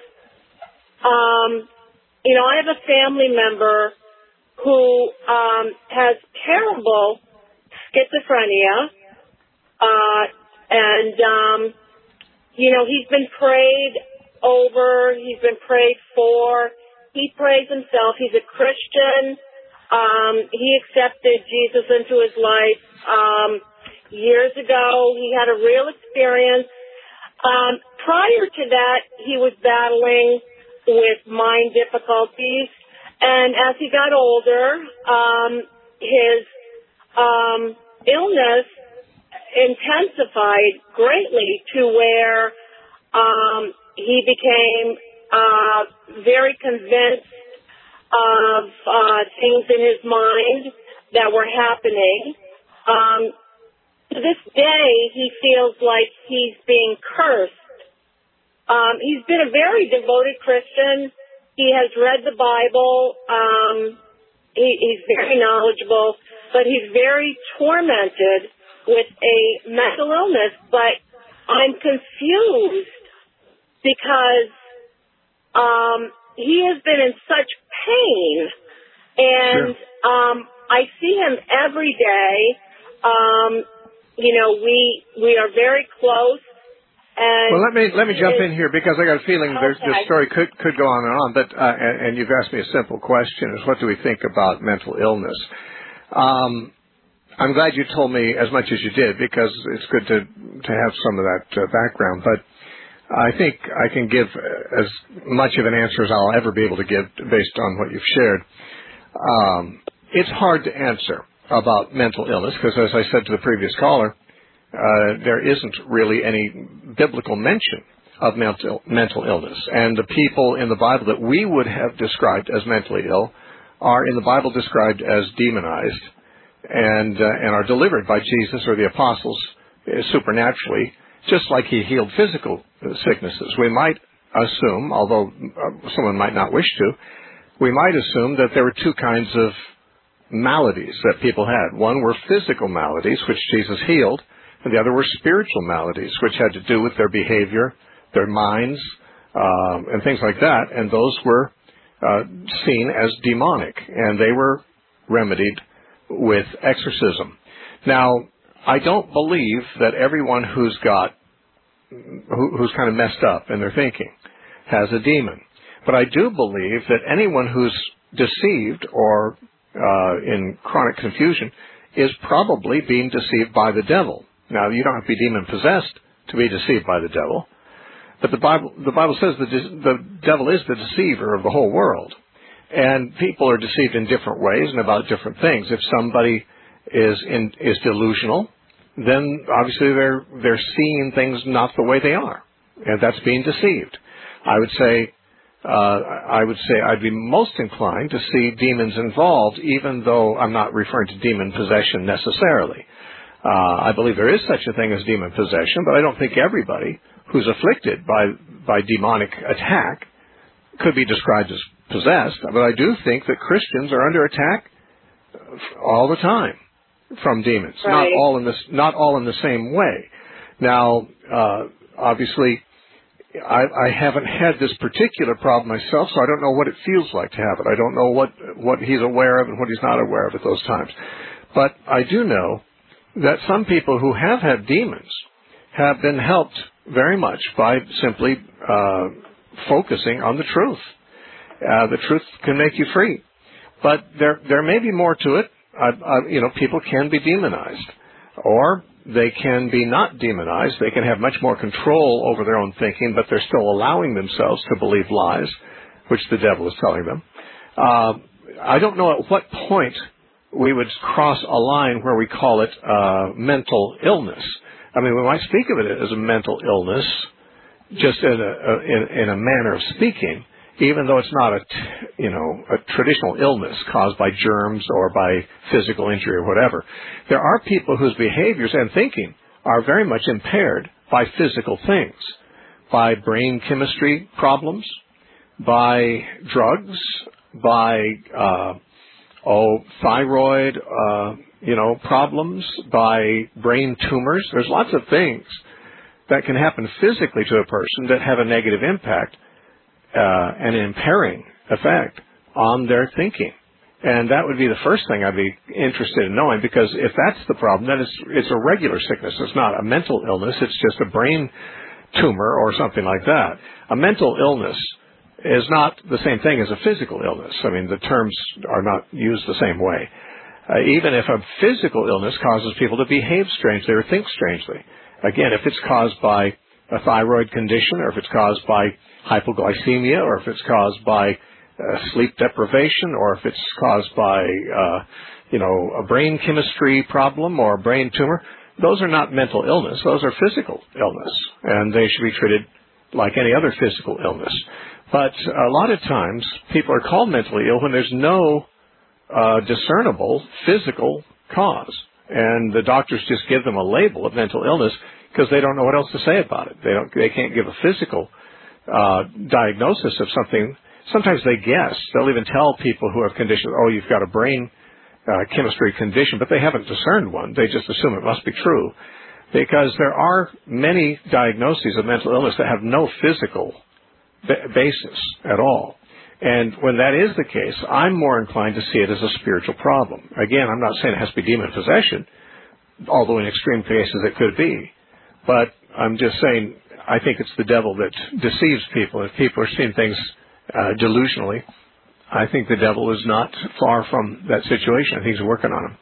Speaker 14: Um, you know, I have a family member who um, has terrible schizophrenia, uh, and, um, you know, he's been prayed over, he's been prayed for, he prays himself, he's a Christian, um, he accepted Jesus into his life um, years ago, he had a real experience. Um, prior to that, he was battling with mind difficulties, and as he got older, um, his um, illness intensified greatly to where um, he became uh, very convinced of uh, things in his mind that were happening. Um, to this day, he feels like he's being cursed. Um, he's been a very devoted Christian. He has read the Bible. Um, he, he's very knowledgeable, but he's very tormented with a mental illness. But I'm confused because um, he has been in such pain, and sure. um, I see him every day. Um, you know, we we are very close. And
Speaker 2: well, let me let me jump in here because I got a feeling
Speaker 14: okay.
Speaker 2: this story could could go on and on. But uh, and, and you've asked me a simple question: is what do we think about mental illness? Um, I'm glad you told me as much as you did because it's good to to have some of that uh, background. But I think I can give as much of an answer as I'll ever be able to give based on what you've shared. Um, it's hard to answer about mental illness because, as I said to the previous caller, Uh, there isn't really any biblical mention of mental mental illness. And the people in the Bible that we would have described as mentally ill are in the Bible described as demonized and uh, and are delivered by Jesus or the apostles uh, supernaturally, just like he healed physical sicknesses. We might assume, although uh, someone might not wish to, we might assume that there were two kinds of maladies that people had. One were physical maladies, which Jesus healed, and the other were spiritual maladies, which had to do with their behavior, their minds, um, and things like that. And those were uh, seen as demonic, and they were remedied with exorcism. Now, I don't believe that everyone who's got, who, who's kind of messed up in their thinking has a demon. But I do believe that anyone who's deceived or uh, in chronic confusion is probably being deceived by the devil. Now, you don't have to be demon-possessed to be deceived by the devil, but the Bible the Bible says that the devil is the deceiver of the whole world, and people are deceived in different ways and about different things. If somebody is in, is delusional, then obviously they're they're seeing things not the way they are, and that's being deceived. I would say uh, I would say I'd be most inclined to see demons involved, even though I'm not referring to demon possession necessarily. Uh, I believe there is such a thing as demon possession, but I don't think everybody who's afflicted by by demonic attack could be described as possessed. But I do think that Christians are under attack all the time from demons.
Speaker 14: Right.
Speaker 2: Not all in this, not all in the same way. Now, uh, obviously, I, I haven't had this particular problem myself, so I don't know what it feels like to have it. I don't know what, what he's aware of and what he's not aware of at those times. But I do know that some people who have had demons have been helped very much by simply uh, focusing on the truth. Uh, the truth can make you free. But there there may be more to it. Uh, uh, you know, people can be demonized, or they can be not demonized. They can have much more control over their own thinking, but they're still allowing themselves to believe lies, which the devil is telling them. Uh, I don't know at what point we would cross a line where we call it uh, mental illness. I mean, we might speak of it as a mental illness, just in a, a in, in a manner of speaking, even though it's not a, you know, a traditional illness caused by germs or by physical injury or whatever. There are people whose behaviors and thinking are very much impaired by physical things, by brain chemistry problems, by drugs, by, uh, oh, thyroid, uh, you know, problems, by brain tumors. There's lots of things that can happen physically to a person that have a negative impact Uh, an impairing effect on their thinking. And that would be the first thing I'd be interested in knowing, because if that's the problem, then it's, it's a regular sickness. It's not a mental illness. It's just a brain tumor or something like that. A mental illness is not the same thing as a physical illness. I mean, the terms are not used the same way. Uh, even if a physical illness causes people to behave strangely or think strangely. Again, if it's caused by a thyroid condition, or if it's caused by hypoglycemia, or if it's caused by uh, sleep deprivation, or if it's caused by, uh, you know, a brain chemistry problem or a brain tumor, those are not mental illness. Those are physical illness, and they should be treated like any other physical illness. But a lot of times, people are called mentally ill when there's no uh, discernible physical cause, and the doctors just give them a label of mental illness because they don't know what else to say about it. They don't. They can't give a physical uh, diagnosis of something. Sometimes they guess. They'll even tell people who have conditions, oh, you've got a brain uh, chemistry condition, but they haven't discerned one. They just assume it must be true, because there are many diagnoses of mental illness that have no physical b- basis at all. And when that is the case, I'm more inclined to see it as a spiritual problem. Again, I'm not saying it has to be demon possession, although in extreme cases it could be. But I'm just saying, I think it's the devil that deceives people. If people are seeing things uh, delusionally, I think the devil is not far from that situation. I think he's working on them.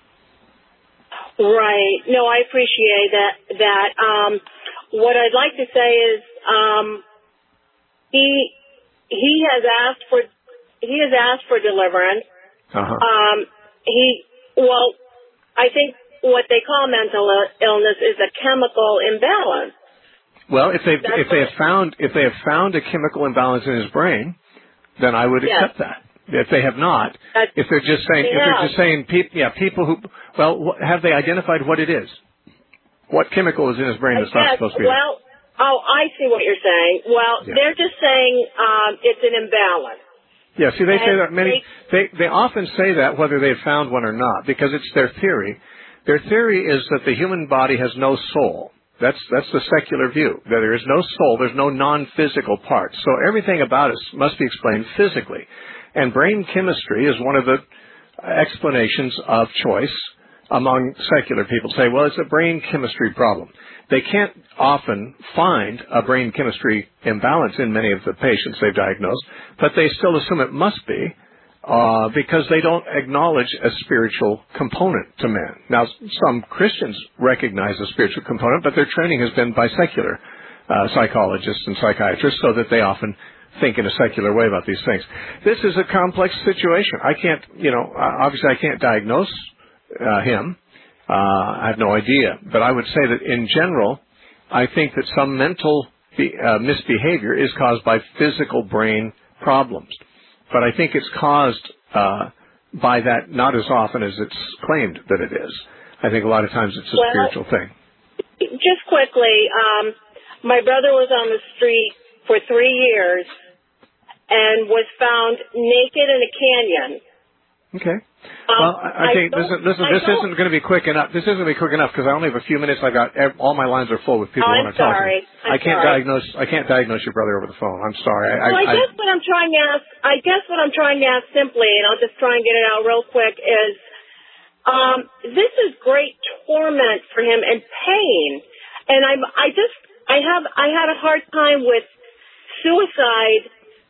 Speaker 14: Right. No, I appreciate that. That um, what I'd like to say is um, he he has asked for he has asked for deliverance.
Speaker 2: Uh-huh.
Speaker 14: Um, he well, I think. What they call mental illness is a chemical imbalance.
Speaker 2: Well, if they
Speaker 14: That's
Speaker 2: if they have found if they have found a chemical imbalance in his brain, then I would
Speaker 14: yes.
Speaker 2: accept that. If they have not,
Speaker 14: That's,
Speaker 2: if they're just saying
Speaker 14: they
Speaker 2: if they're
Speaker 14: have.
Speaker 2: just saying people, yeah, people who well, have they identified what it is? What chemical is in his brain that's
Speaker 14: yes,
Speaker 2: not supposed to be
Speaker 14: well, there? Oh, I see what you're saying. Well,
Speaker 2: yeah.
Speaker 14: they're just saying um, it's an imbalance.
Speaker 2: Yeah, see, they
Speaker 14: and
Speaker 2: say that many.
Speaker 14: They,
Speaker 2: they they often say that whether they've found one or not, because it's their theory. Their theory is that the human body has no soul. That's that's the secular view. That there is no soul, there's no non-physical parts. So everything about us must be explained physically. And brain chemistry is one of the explanations of choice among secular people. Say, well, it's a brain chemistry problem. They can't often find a brain chemistry imbalance in many of the patients they've diagnosed, but they still assume it must be. Uh, because they don't acknowledge a spiritual component to man. Now, some Christians recognize a spiritual component, but their training has been by secular uh, psychologists and psychiatrists, so that they often think in a secular way about these things. This is a complex situation. I can't, you know, obviously I can't diagnose uh, him. Uh, I have no idea. But I would say that in general, I think that some mental be, uh, misbehavior is caused by physical brain problems. But I think it's caused uh, by that not as often as it's claimed that it is. I think a lot of times it's a
Speaker 14: well,
Speaker 2: spiritual thing.
Speaker 14: Just quickly, um, my brother was on the street for three years and was found naked in a canyon.
Speaker 2: Okay. Well, I, I think listen, listen. This isn't going to be quick enough. This isn't going to be quick enough because I only have a few minutes. I got all my lines are full with people
Speaker 14: oh,
Speaker 2: who want to talk.
Speaker 14: Sorry.
Speaker 2: I can't
Speaker 14: sorry.
Speaker 2: diagnose. I can't diagnose your brother over the phone. I'm sorry. I,
Speaker 14: well, I,
Speaker 2: I
Speaker 14: guess
Speaker 2: I,
Speaker 14: what I'm trying to ask. I guess what I'm trying to ask simply, and I'll just try and get it out real quick, is um, this is great torment for him and pain, and I'm. I just. I have. I had a hard time with suicide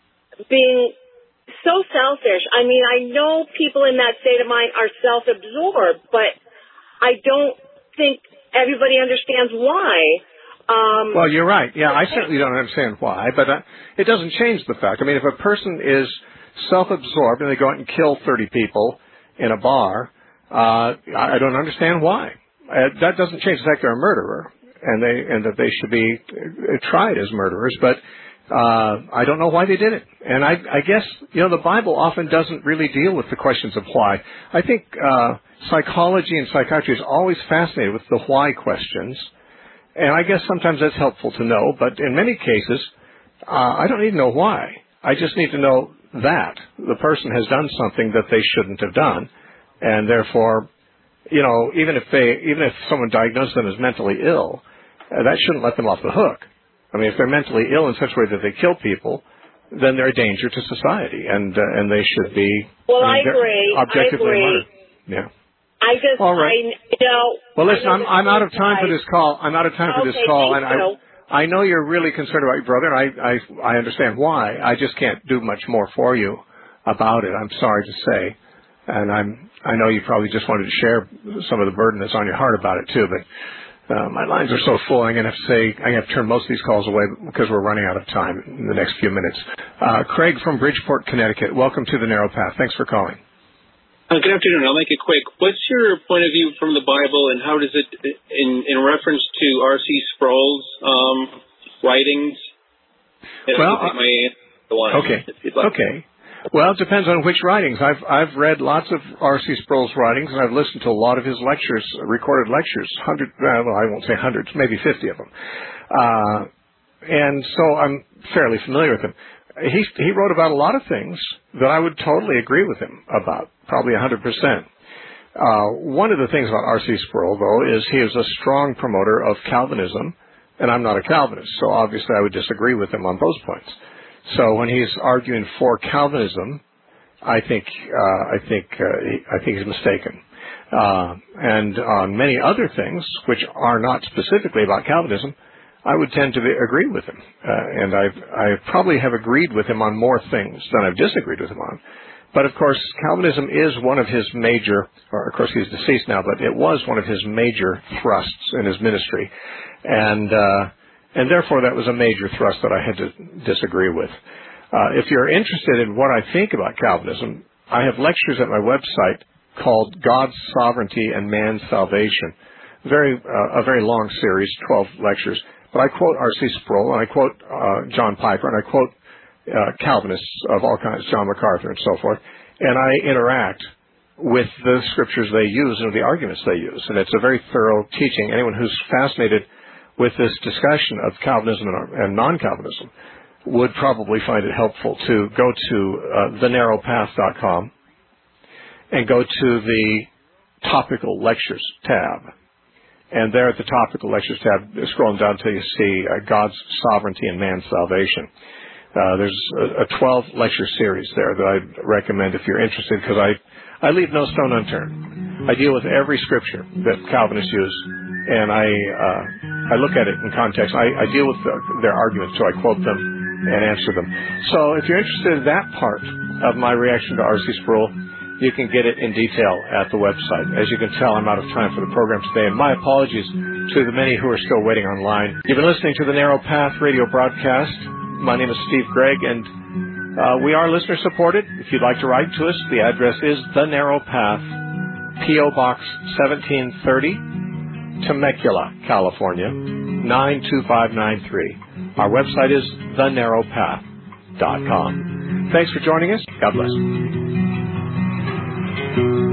Speaker 14: being so selfish. I mean, I know people in that state of mind are self-absorbed, but I don't think everybody understands why. Um,
Speaker 2: well, you're right. Yeah, I certainly don't understand why, but uh, it doesn't change the fact. I mean, if a person is self-absorbed and they go out and kill thirty people in a bar, uh, I don't understand why. Uh, that doesn't change the fact they're a murderer and they and that they should be tried as murderers, but Uh, I don't know why they did it. And I, I guess, you know, the Bible often doesn't really deal with the questions of why. I think uh, psychology and psychiatry is always fascinated with the why questions. And I guess sometimes that's helpful to know. But in many cases, uh, I don't need to know why. I just need to know that the person has done something that they shouldn't have done. And therefore, you know, even if they, even if someone diagnosed them as mentally ill, uh, that shouldn't let them off the hook. I mean, if they're mentally ill in such a way that they kill people, then they're a danger to society, and uh, and they should be
Speaker 14: well,
Speaker 2: I, mean,
Speaker 14: I agree.
Speaker 2: objectively
Speaker 14: I agree.
Speaker 2: murdered. Yeah.
Speaker 14: I just,
Speaker 2: All right.
Speaker 14: I, you know.
Speaker 2: Well, listen, I'm I'm out of time for this call. I'm out of time for
Speaker 14: okay,
Speaker 2: this call, and
Speaker 14: you.
Speaker 2: I I know you're really concerned about your brother, and I I I understand why. I just can't do much more for you about it. I'm sorry to say, and I'm I know you probably just wanted to share some of the burden that's on your heart about it too, but. Uh, my lines are so full, I'm going to have to say, I have to turn most of these calls away because we're running out of time in the next few minutes. Uh, Craig from Bridgeport, Connecticut, welcome to the Narrow Path. Thanks for calling.
Speaker 15: Uh, good afternoon. I'll make it quick. What's your point of view from the Bible, and how does it, in, in reference to R C Sproul's um, writings?
Speaker 2: Well, uh, okay, okay. Well, it depends on which writings. I've I've read lots of R C Sproul's writings, and I've listened to a lot of his lectures, recorded lectures, hundred. Uh, well, I won't say hundreds, maybe fifty of them. Uh, and so I'm fairly familiar with him. He he wrote about a lot of things that I would totally agree with him about, probably a hundred percent. Uh, one of the things about R C Sproul, though, is he is a strong promoter of Calvinism, and I'm not a Calvinist, so obviously I would disagree with him on those points. So when he's arguing for Calvinism, I think uh, I think uh, he, I think he's mistaken. Uh, and on many other things, which are not specifically about Calvinism, I would tend to be, agree with him. Uh, and I've, I probably have agreed with him on more things than I've disagreed with him on. But of course, Calvinism is one of his major, or of course he's deceased now, but it was one of his major thrusts in his ministry. And uh, And therefore, that was a major thrust that I had to disagree with. Uh, if you're interested in what I think about Calvinism, I have lectures at my website called God's Sovereignty and Man's Salvation. Very, uh, a very long series, twelve lectures. But I quote R C Sproul, and I quote uh, John Piper, and I quote uh, Calvinists of all kinds, John MacArthur and so forth. And I interact with the scriptures they use and the arguments they use. And it's a very thorough teaching. Anyone who's fascinated with this discussion of Calvinism and non-Calvinism would probably find it helpful to go to uh, the narrow path dot com and go to the Topical Lectures tab. And there at the Topical Lectures tab, scrolling down until you see uh, God's Sovereignty and Man's Salvation. Uh, there's a, a twelve lecture series there that I'd recommend if you're interested, because I, I leave no stone unturned. I deal with every scripture that Calvinists use, and I uh, I look at it in context. I, I deal with the, their arguments, so I quote them and answer them. So if you're interested in that part of my reaction to R C Sproul, you can get it in detail at the website. As you can tell, I'm out of time for the program today, and my apologies to the many who are still waiting online. You've been listening to the Narrow Path radio broadcast. My name is Steve Gregg, and uh, we are listener-supported. If you'd like to write to us, the address is The Narrow Path, P O. Box seventeen thirty, Temecula, California, nine two five nine three. Our website is the narrow path dot com. Thanks for joining us. God bless.